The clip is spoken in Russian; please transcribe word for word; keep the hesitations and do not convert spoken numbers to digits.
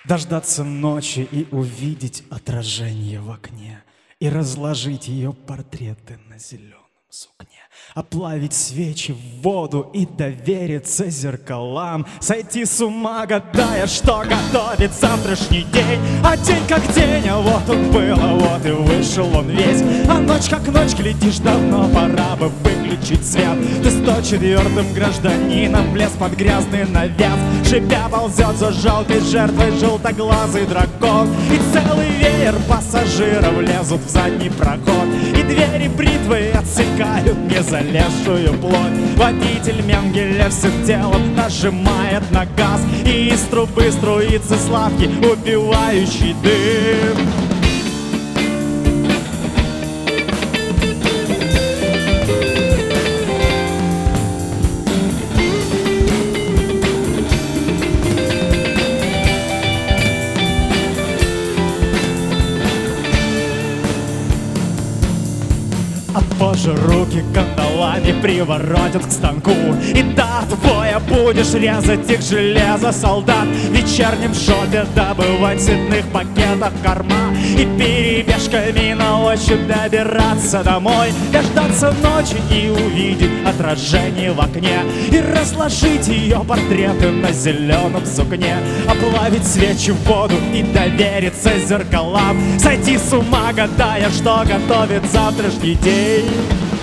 Дождаться ночи и увидеть отражение в окне, и разложить ее портреты на зеленом сукне. Оплавить свечи в воду и довериться зеркалам. Сойти с ума, гадая, что готовит завтрашний день. А день как день, а вот он был, а вот и вышел он весь. А ночь как ночь, глядишь, давно пора бы выключить свет. Ты сто четвёртым гражданином влез под грязный навес. Шипя ползет за желтой жертвой желтоглазый дракон. И целый веер пассажиров лезут в задний проход. И двери бритвы отсекают незалезшую плоть. Водитель Менгеле всем телом нажимает на газ, и из трубы струится сладкий убивающий дым. А позже руки кандалами приворотят к станку. И до твоя будешь резать их железо, солдат. В вечернем шопе добывать в цветных пакетах корма. И перебежками на ощупь добираться домой. Дождаться ночи и увидеть отражение в окне. И разложить ее портреты на зеленом сукне. Оплавить свечи в воду и довериться зеркалам. Сойти с ума, гадая, что готовит завтрашний день.